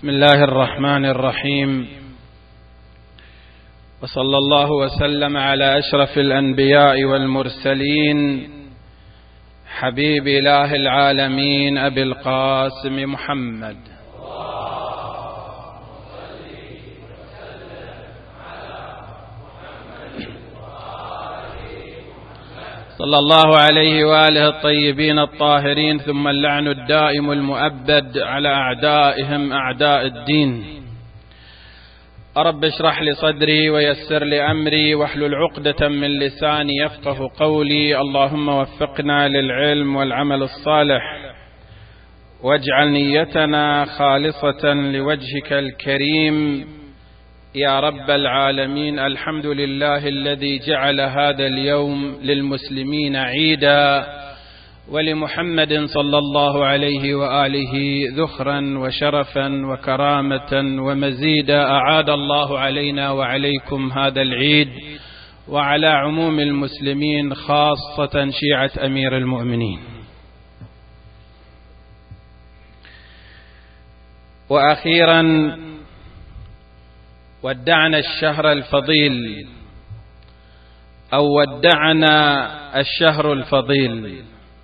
بسم الله الرحمن الرحيم، وصلى الله وسلم على أشرف الأنبياء والمرسلين حبيب إله العالمين أبي القاسم محمد صلى الله عليه وآله الطيبين الطاهرين، ثم اللعن الدائم المؤبد على أعدائهم أعداء الدين. رب اشرح لي صدري ويسر لي أمري واحلل عقدة من لساني يفقه قولي. اللهم وفقنا للعلم والعمل الصالح، واجعل نيتنا خالصة لوجهك الكريم يا رب العالمين. الحمد لله الذي جعل هذا اليوم للمسلمين عيدا، ولمحمد صلى الله عليه وآله ذخرا وشرفا وكرامة ومزيدا. أعاد الله علينا وعليكم هذا العيد، وعلى عموم المسلمين خاصة شيعة أمير المؤمنين. وأخيرا ودعنا الشهر الفضيل، أو ودعنا الشهر الفضيل.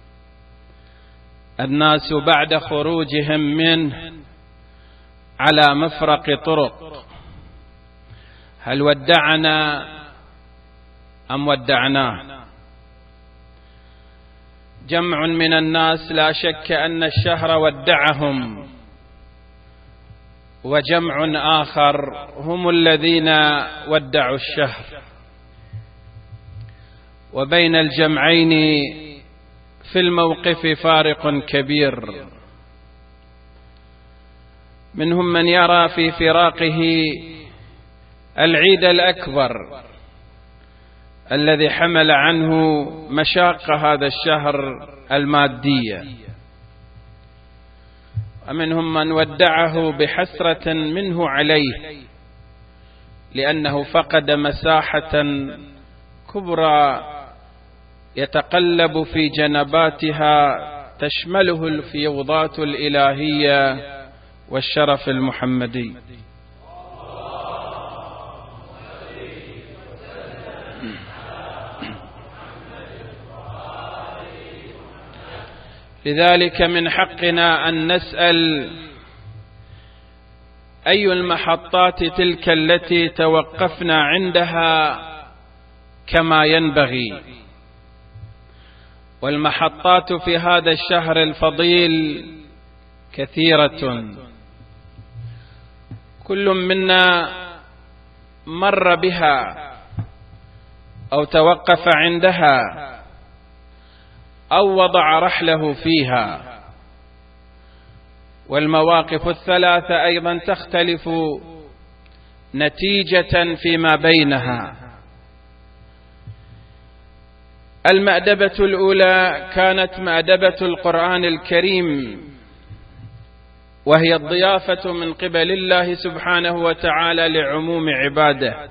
الناس بعد خروجهم منه على مفرق طرق، هل ودعنا أم ودعناه؟ جمع من الناس لا شك أن الشهر ودعهم، وجمع آخر هم الذين ودعوا الشهر. وبين الجمعين في الموقف فارق كبير. منهم من يرى في فراقه العيد الأكبر الذي حمل عنه مشاق هذا الشهر المادية، ومنهم من ودعه بحسرة منه عليه، لأنه فقد مساحة كبرى يتقلب في جنباتها تشمله الفيوضات الإلهية والشرف المحمدي. لذلك من حقنا أن نسأل أي المحطات تلك التي توقفنا عندها كما ينبغي. والمحطات في هذا الشهر الفضيل كثيرة، كل منا مر بها أو توقف عندها أو وضع رحله فيها. والمواقف الثلاثة أيضا تختلف نتيجة فيما بينها. المأدبة الأولى كانت مأدبة القرآن الكريم، وهي الضيافة من قبل الله سبحانه وتعالى لعموم عباده.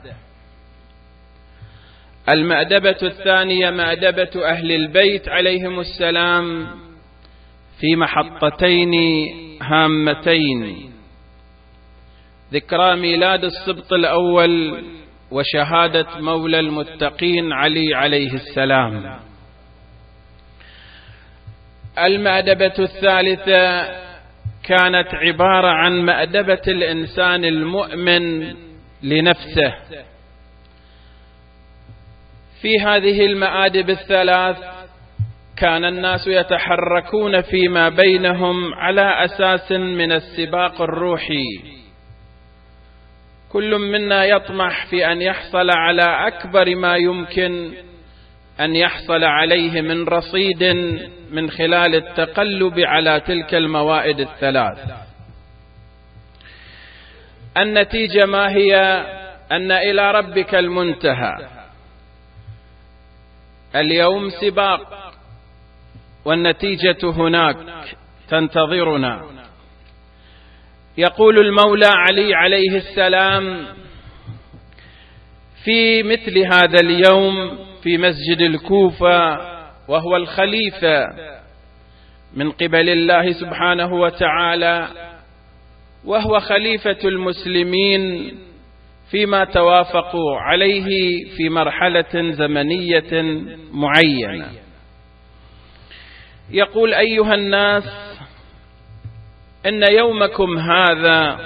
المأدبة الثانية مأدبة أهل البيت عليهم السلام في محطتين هامتين: ذكرى ميلاد السبط الأول، وشهادة مولى المتقين علي عليه السلام. المأدبة الثالثة كانت عبارة عن مأدبة الإنسان المؤمن لنفسه. في هذه المآدب الثلاث كان الناس يتحركون فيما بينهم على أساس من السباق الروحي. كل منا يطمح في أن يحصل على أكبر ما يمكن أن يحصل عليه من رصيد من خلال التقلب على تلك الموائد الثلاث. النتيجة ما هي؟ أن إلى ربك المنتهى. اليوم سباق، والنتيجة هناك تنتظرنا. يقول المولى علي عليه السلام في مثل هذا اليوم في مسجد الكوفة، وهو الخليفة من قبل الله سبحانه وتعالى: وهو خليفة المسلمين فيما توافقوا عليه في مرحلة زمنية معينة. يقول: أيها الناس، إن يومكم هذا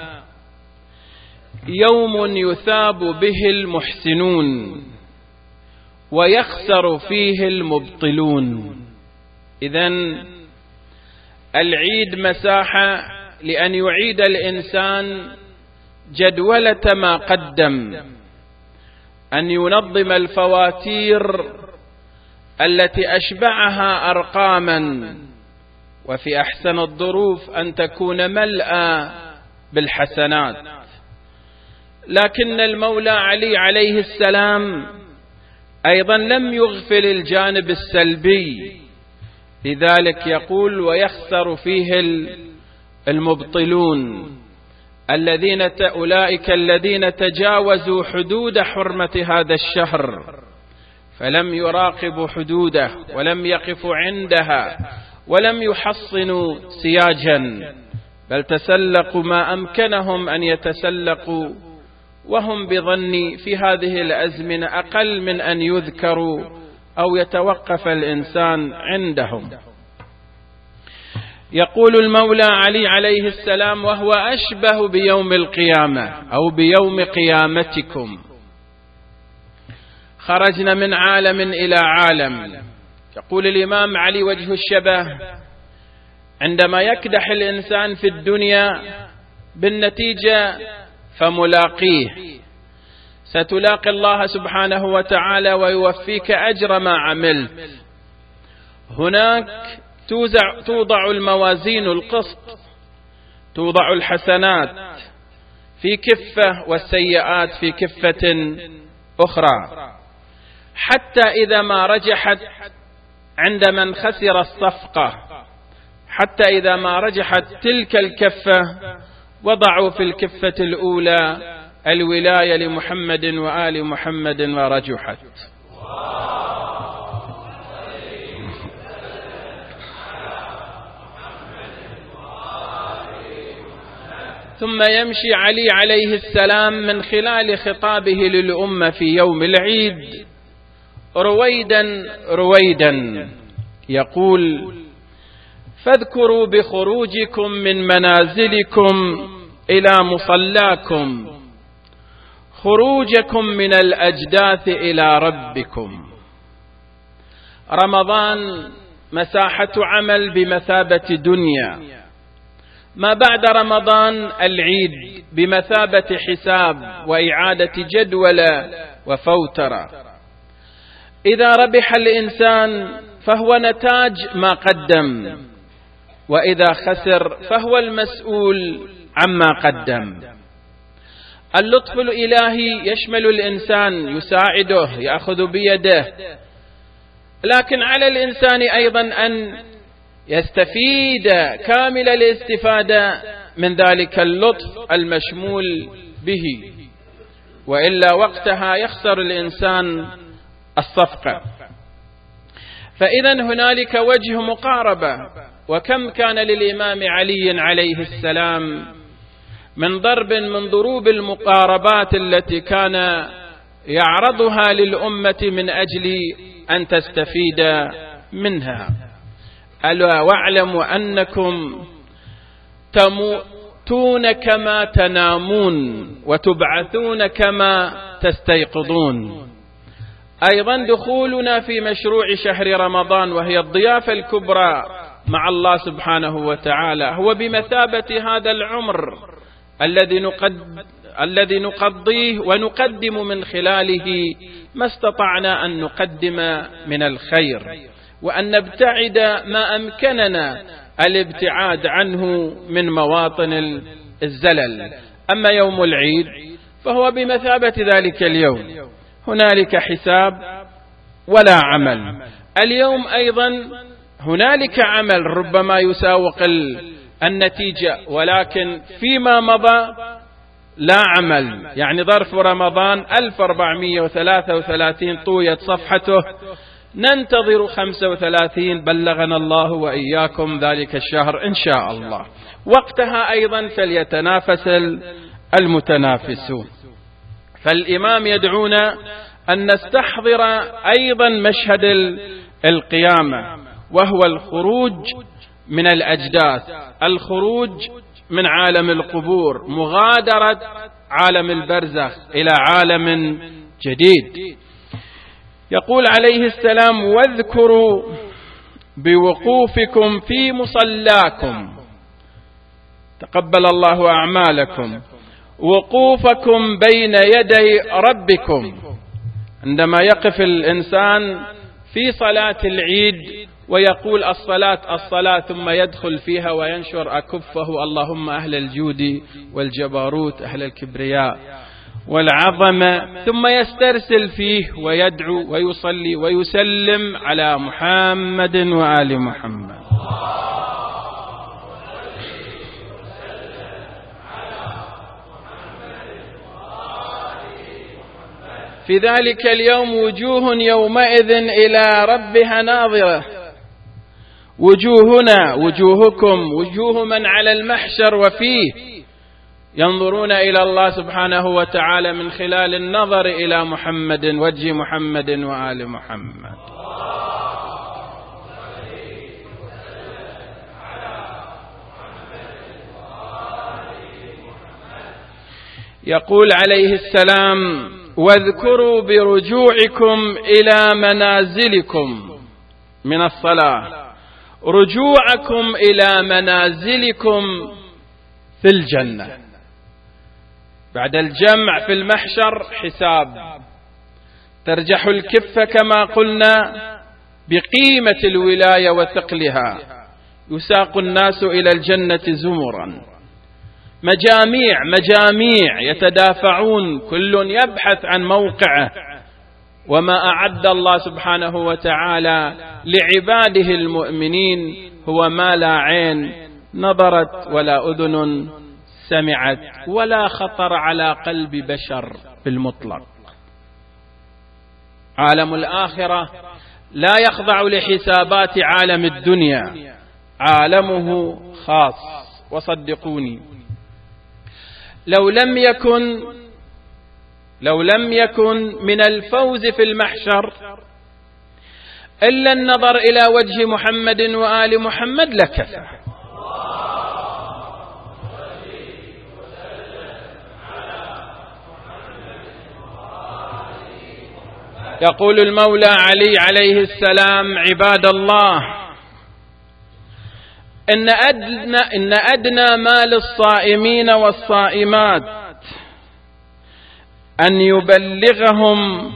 يوم يثاب به المحسنون ويخسر فيه المبطلون. إذن العيد مساحة لأن يعيد الإنسان جدولة ما قدم، أن ينظم الفواتير التي أشبعها أرقاما، وفي أحسن الظروف أن تكون ملأى بالحسنات. لكن المولى علي عليه السلام أيضا لم يغفل الجانب السلبي، لذلك يقول: ويخسر فيه المبطلون، أولئك الذين تجاوزوا حدود حرمة هذا الشهر فلم يراقبوا حدوده ولم يقفوا عندها ولم يحصنوا سياجا، بل تسلقوا ما أمكنهم أن يتسلقوا، وهم بظني في هذه الأزمنة أقل من أن يذكروا أو يتوقف الإنسان عندهم. يقول المولى علي عليه السلام: وهو أشبه بيوم القيامة أو بيوم قيامتكم. خرجنا من عالم إلى عالم. يقول الإمام علي: وجه الشبه عندما يكدح الإنسان في الدنيا بالنتيجة فملاقيه، ستلاقي الله سبحانه وتعالى ويوفيك أجر ما عملت. هناك توضع الموازين القسط، توضع الحسنات في كفة والسيئات في كفة أخرى، حتى إذا ما رجحت عند من خسر الصفقة، حتى إذا ما رجحت تلك الكفة وضعوا في الكفة الأولى الولاية لمحمد وآل محمد ورجحت. ثم يمشي علي عليه السلام من خلال خطابه للأمة في يوم العيد رويدا رويدا، يقول: فاذكروا بخروجكم من منازلكم إلى مصلاكم خروجكم من الأجداث إلى ربكم. رمضان مساحة عمل بمثابة دنيا، ما بعد رمضان العيد بمثابة حساب وإعادة جدولة وفوترة. إذا ربح الإنسان فهو نتاج ما قدم، وإذا خسر فهو المسؤول عما قدم. اللطف الإلهي يشمل الإنسان، يساعده، يأخذ بيده، لكن على الإنسان أيضا أن يستفيد كامل الاستفادة من ذلك اللطف المشمول به، وإلا وقتها يخسر الإنسان الصفقة. فإذا هنالك وجه مقاربة. وكم كان للإمام علي عليه السلام من ضرب من ضروب المقاربات التي كان يعرضها للأمة من أجل أن تستفيد منها. ألا واعلموا أنكم تموتون كما تنامون وتبعثون كما تستيقظون. أيضا دخولنا في مشروع شهر رمضان وهي الضيافة الكبرى مع الله سبحانه وتعالى هو بمثابة هذا العمر الذي نقضيه ونقدم من خلاله ما استطعنا أن نقدم من الخير، وأن نبتعد ما أمكننا الابتعاد عنه من مواطن الزلل. أما يوم العيد فهو بمثابة ذلك اليوم، هنالك حساب ولا عمل. اليوم أيضا هنالك عمل ربما يساوق النتيجة، ولكن فيما مضى لا عمل. يعني ظرف رمضان 1433 طويت صفحته ننتظر 35 بلغنا الله وإياكم ذلك الشهر إن شاء الله. وقتها أيضا فليتنافس المتنافسون. فالإمام يدعونا أن نستحضر أيضا مشهد القيامة، وهو الخروج من الأجداث، الخروج من عالم القبور، مغادرة عالم البرزخ إلى عالم جديد. يقول عليه السلام: واذكروا بوقوفكم في مصلاكم، تقبل الله أعمالكم، وقوفكم بين يدي ربكم. عندما يقف الإنسان في صلاة العيد ويقول الصلاة الصلاة، ثم يدخل فيها وينشر أكفه: اللهم أهل الجود والجبروت، أهل الكبرياء والعظمة، ثم يسترسل فيه ويدعو ويصلي ويسلم على محمد وآل محمد. في ذلك اليوم وجوه يومئذ إلى ربها ناظرة. وجوهنا، وجوهكم، وجوه من على المحشر وفيه ينظرون إلى الله سبحانه وتعالى من خلال النظر إلى محمد، وجه محمد وآل محمد. يقول عليه السلام: واذكروا برجوعكم إلى منازلكم من الصلاة، رجوعكم إلى منازلكم في الجنة. بعد الجمع في المحشر حساب، ترجح الكفة كما قلنا بقيمة الولاية وثقلها، يساق الناس إلى الجنة زمرا، مجاميع يتدافعون، كل يبحث عن موقعه. وما أعد الله سبحانه وتعالى لعباده المؤمنين هو ما لا عين نظرت ولا أذن سمعت ولا خطر على قلب بشر بالمطلق. عالم الآخرة لا يخضع لحسابات عالم الدنيا، عالمه خاص. وصدقوني، لو لم يكن من الفوز في المحشر إلا النظر إلى وجه محمد وآل محمد لكفى. يقول المولى علي عليه السلام: عباد الله، إن أدنى ما للصائمين والصائمات أن يبلغهم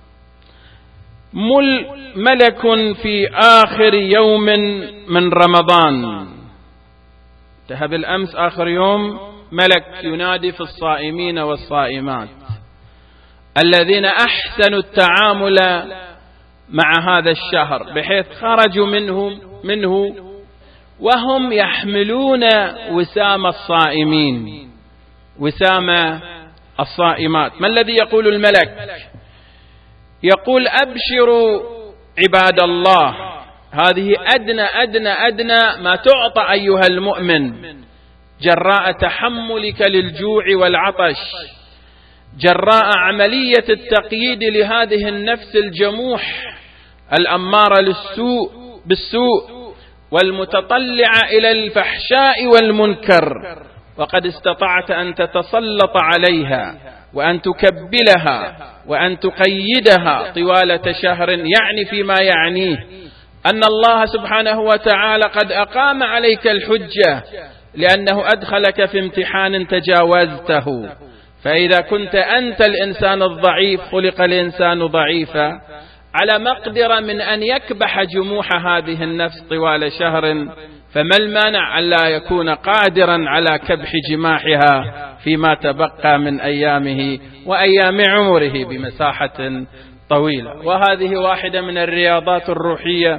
ملك في آخر يوم من رمضان. انتهى بالأمس آخر يوم، ملك ينادي في الصائمين والصائمات الذين أحسنوا التعامل مع هذا الشهر، بحيث خرجوا منه وهم يحملون وسام الصائمين، وسام الصائمات. ما الذي يقول الملك؟ يقول: أبشروا عباد الله، هذه أدنى ما تعطى أيها المؤمن جراء تحملك للجوع والعطش، جراء عملية التقييد لهذه النفس الجموح الأمارة بالسوء والمتطلعة إلى الفحشاء والمنكر، وقد استطعت أن تتسلط عليها وأن تكبلها وأن تقيدها طوال شهر، يعني فيما يعنيه أن الله سبحانه وتعالى قد أقام عليك الحجة، لأنه أدخلك في امتحان تجاوزته. فإذا كنت أنت الإنسان الضعيف، خلق الإنسان ضعيفا، على مقدر من أن يكبح جموح هذه النفس طوال شهر، فما المانع أن لا يكون قادرا على كبح جماحها فيما تبقى من أيامه وأيام عمره بمساحة طويلة. وهذه واحدة من الرياضات الروحية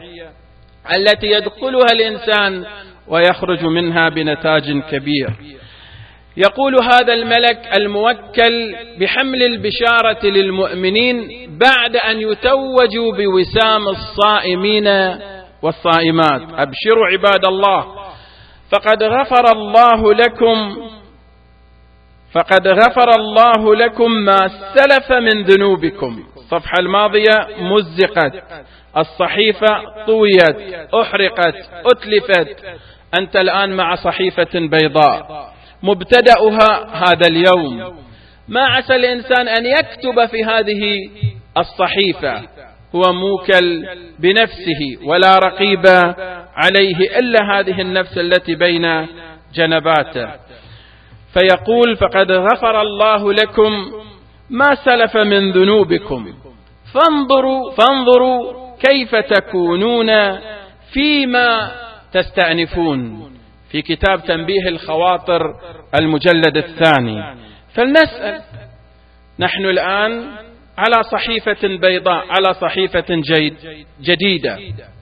التي يدخلها الإنسان ويخرج منها بنتاج كبير. يقول هذا الملك الموكل بحمل البشارة للمؤمنين بعد أن يتوجوا بوسام الصائمين والصائمات: أبشروا عباد الله، فقد غفر الله لكم ما سلف من ذنوبكم. الصفحة الماضية مزقت، الصحيفة طويت، أحرقت، أتلفت، أنت الآن مع صحيفة بيضاء مبتدأها هذا اليوم. ما عسى الإنسان أن يكتب في هذه الصحيفة، هو موكل بنفسه ولا رقيب عليه إلا هذه النفس التي بين جنباته. فيقول: فقد غفر الله لكم ما سلف من ذنوبكم فانظروا كيف تكونون فيما تستأنفون، في كتاب تنبيه الخواطر المجلد 2. فلنسأل، نحن الآن على صحيفة بيضاء، على صحيفة جديدة،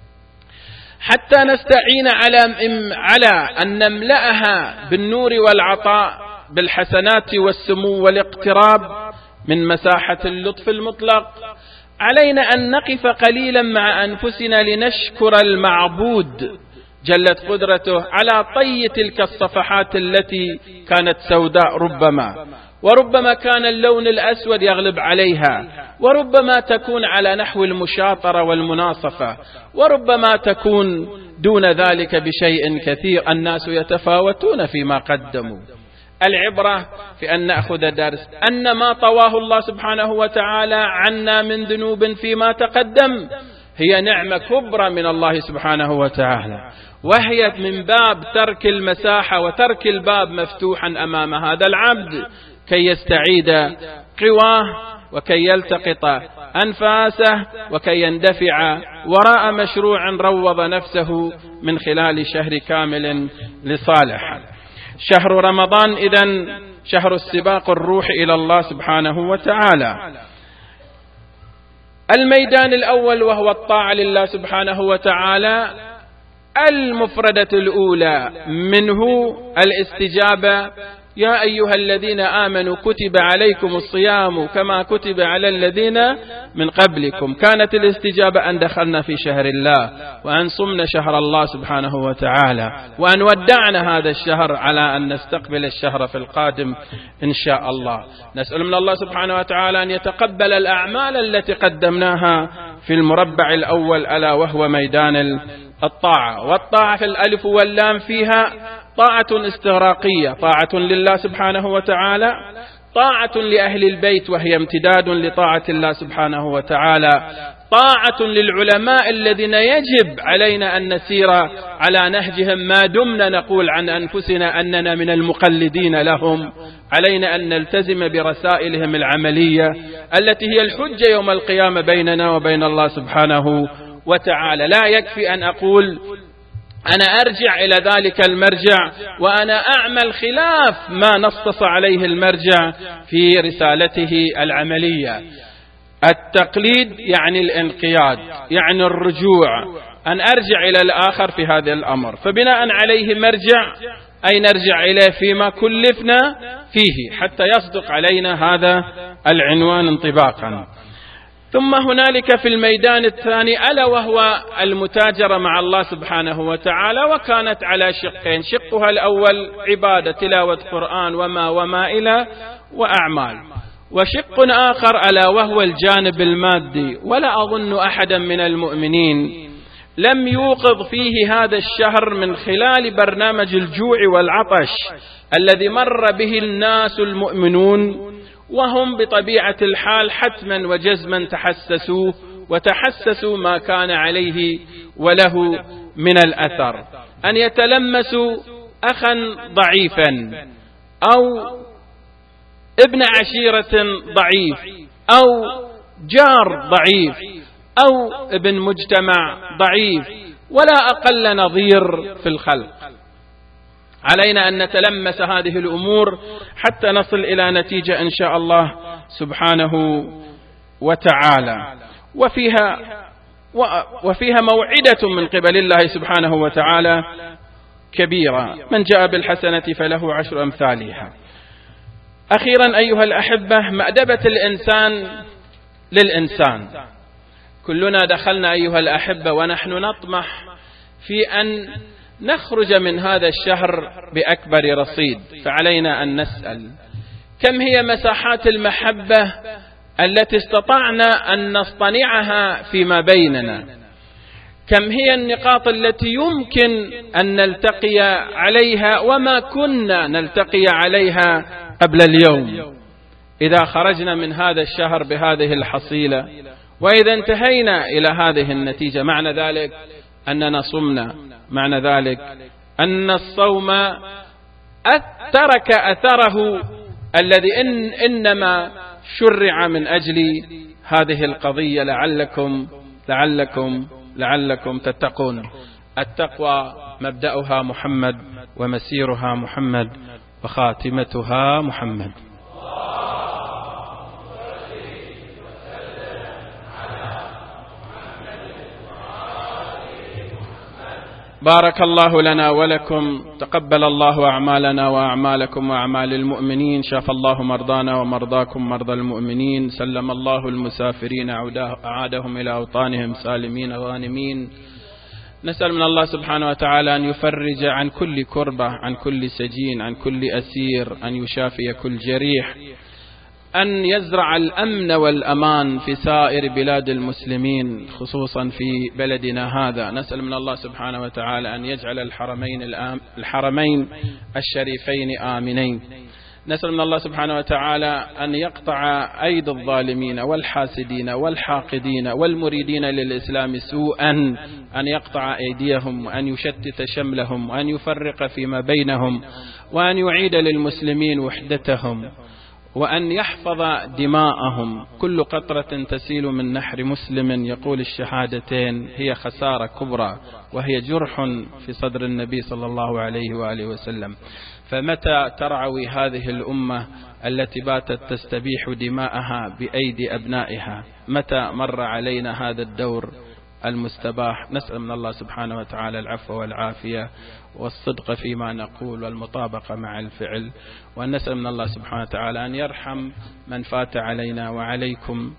حتى نستعين على أن نملأها بالنور والعطاء، بالحسنات والسمو والاقتراب من مساحة اللطف المطلق. علينا أن نقف قليلا مع أنفسنا لنشكر المعبود جلت قدرته على طي تلك الصفحات التي كانت سوداء وربما كان اللون الأسود يغلب عليها، وربما تكون على نحو المشاطرة والمناصفة، وربما تكون دون ذلك بشيء كثير. الناس يتفاوتون فيما قدموا. العبرة في أن نأخذ درس أن ما طواه الله سبحانه وتعالى عنا من ذنوب فيما تقدم هي نعمة كبرى من الله سبحانه وتعالى، وهي من باب ترك المساحة وترك الباب مفتوحا أمام هذا العبد كي يستعيد قواه وكي يلتقط أنفاسه وكي يندفع وراء مشروع روض نفسه من خلال شهر كامل لصالح. شهر رمضان إذن شهر السباق الروح إلى الله سبحانه وتعالى. الميدان الأول وهو الطاعة لله سبحانه وتعالى، المفردة الأولى منه الاستجابة: يا أيها الذين آمنوا كتب عليكم الصيام كما كتب على الذين من قبلكم. كانت الاستجابة أن دخلنا في شهر الله، وأن صمنا شهر الله سبحانه وتعالى، وأن ودعنا هذا الشهر على أن نستقبل الشهر في القادم إن شاء الله. نسأل من الله سبحانه وتعالى أن يتقبل الأعمال التي قدمناها في المربع الأول، ألا وهو ميدان الطاعة. والطاعة في الألف واللام فيها طاعة استغراقية، طاعة لله سبحانه وتعالى، طاعة لأهل البيت وهي امتداد لطاعة الله سبحانه وتعالى، طاعة للعلماء الذين يجب علينا أن نسير على نهجهم ما دمنا نقول عن أنفسنا أننا من المقلدين لهم. علينا أن نلتزم برسائلهم العملية التي هي الحجة يوم القيامة بيننا وبين الله سبحانه وتعالى. لا يكفي أن أقول أنا أرجع إلى ذلك المرجع وأنا أعمل خلاف ما نصص عليه المرجع في رسالته العملية. التقليد يعني الانقياد، يعني الرجوع، أن أرجع إلى الآخر في هذا الأمر. فبناء عليه مرجع، أي نرجع إليه فيما كلفنا فيه حتى يصدق علينا هذا العنوان انطباقا. ثم هنالك في الميدان الثاني ألا وهو المتاجرة مع الله سبحانه وتعالى، وكانت على شقين: شقها الأول عبادة تلاوة قرآن وما إلى وأعمال، وشق آخر ألا وهو الجانب المادي. ولا أظن أحدا من المؤمنين لم يوقظ فيه هذا الشهر من خلال برنامج الجوع والعطش الذي مر به الناس المؤمنون، وهم بطبيعة الحال حتما وجزما تحسسوا ما كان عليه وله من الأثر. أن يتلمسوا أخا ضعيفا أو ابن عشيرة ضعيف أو جار ضعيف أو ابن مجتمع ضعيف، ولا أقل نظير في الخلق. علينا أن نتلمس هذه الأمور حتى نصل إلى نتيجة إن شاء الله سبحانه وتعالى. وفيها موعدة من قبل الله سبحانه وتعالى كبيرة: من جاء بالحسنة فله 10 أمثالها. أخيرا أيها الأحبة، مأدبة الإنسان للإنسان. كلنا دخلنا أيها الأحبة ونحن نطمح في أن نخرج من هذا الشهر بأكبر رصيد، فعلينا أن نسأل: كم هي مساحات المحبة التي استطعنا أن نصطنعها فيما بيننا؟ كم هي النقاط التي يمكن أن نلتقي عليها وما كنا نلتقي عليها قبل اليوم؟ إذا خرجنا من هذا الشهر بهذه الحصيلة، وإذا انتهينا إلى هذه النتيجة، معنى ذلك أننا صمنا، معنى ذلك أن الصوم ترك أثره الذي إنما شرع من أجل هذه القضية، لعلكم تتقون. التقوى مبدأها محمد، ومسيرها محمد، وخاتمتها محمد. بارك الله لنا ولكم، تقبل الله أعمالنا وأعمالكم وأعمال المؤمنين، شاف الله مرضانا ومرضاكم مرضى المؤمنين، سلم الله المسافرين أعادهم إلى أوطانهم سالمين غانمين. نسأل من الله سبحانه وتعالى أن يفرج عن كل كربة، عن كل سجين، عن كل أسير، أن يشافي كل جريح، أن يزرع الأمن والأمان في سائر بلاد المسلمين، خصوصا في بلدنا هذا. نسأل من الله سبحانه وتعالى أن يجعل الحرمين الشريفين آمنين. نسأل من الله سبحانه وتعالى أن يقطع أيدي الظالمين والحاسدين والحاقدين والمريدين للإسلام سوءا، أن يقطع أيديهم، وأن يشتت شملهم، وأن يفرق فيما بينهم، وأن يعيد للمسلمين وحدتهم، وأن يحفظ دماءهم. كل قطرة تسيل من نحر مسلم يقول الشهادتين هي خسارة كبرى، وهي جرح في صدر النبي صلى الله عليه وآله وسلم. فمتى ترعوي هذه الأمة التي باتت تستبيح دماءها بأيدي أبنائها؟ متى مر علينا هذا الدور المستباح؟ نسأل من الله سبحانه وتعالى العفو والعافية والصدق فيما نقول والمطابقة مع الفعل، وأن نسأل من الله سبحانه وتعالى أن يرحم من فات علينا وعليكم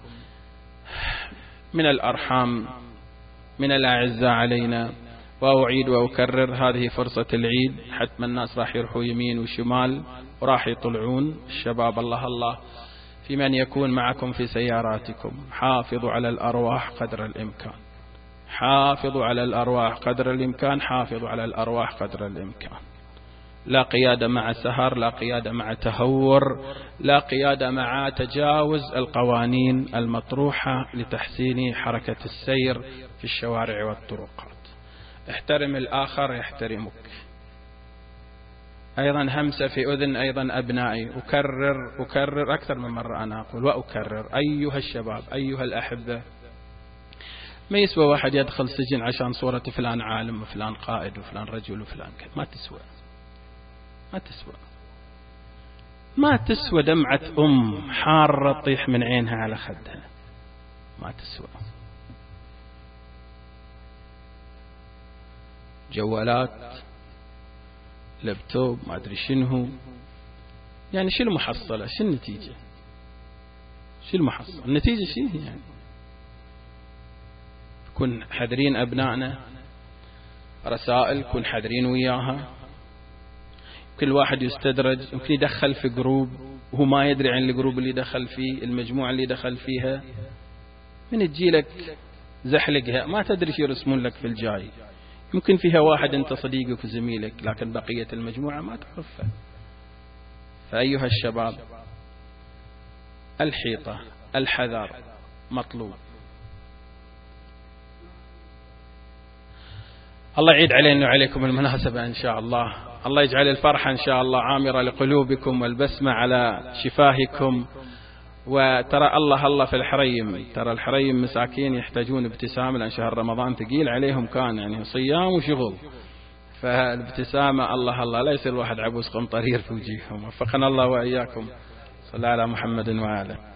من الأرحام، من الأعزاء علينا. وأعيد وأكرر، هذه فرصة العيد، حتما الناس راح يروحوا يمين وشمال وراح يطلعون. الشباب الله في من يكون معكم في سياراتكم، حافظوا على الأرواح قدر الإمكان، حافظوا على الأرواح قدر الإمكان، حافظوا على الأرواح قدر الإمكان. لا قيادة مع سهر، لا قيادة مع تهور، لا قيادة مع تجاوز القوانين المطروحة لتحسين حركة السير في الشوارع والطرقات. احترم الآخر يحترمك. أيضا همسة في أذن أيضا أبنائي، أكرر أكثر من مرة أنا أقول وأكرر: أيها الشباب، أيها الأحبة، ما يسوى واحد يدخل سجن عشان صورة فلان عالم وفلان قائد وفلان رجل وفلان كذا. ما تسوى دمعة أم حارة تطيح من عينها على خدها، ما تسوى. جوالات، لابتوب، ما أدري شنو، يعني شو المحصلة؟ شو النتيجة؟ شو المحصلة؟ النتيجة شو يعني؟ كن حذرين أبنائنا، رسائل كن حذرين وياها. كل واحد يستدرج، يمكن يدخل في جروب وهو ما يدري عن الجروب اللي دخل فيه، المجموعة اللي دخل فيها، من تجيلك زحلقها ما تدري شو يرسمون لك في الجاي. يمكن فيها واحد أنت صديقك وزميلك، لكن بقية المجموعة ما تعرفها. فأيها الشباب، الحيطة، الحذر مطلوب. الله يعيد علينا وعليكم المناسبة إن شاء الله. الله يجعل الفرحة إن شاء الله عامرة لقلوبكم والبسمة على شفاهكم. وترى الله في الحريم، ترى الحريم مساكين يحتاجون ابتسامة، لأن شهر رمضان ثقيل عليهم، كان يعني صيام وشغل. فالابتسامة الله لا يصير واحد عبوس قمطرير في وجيههم. وفقنا الله وإياكم. صلى على محمد وآله.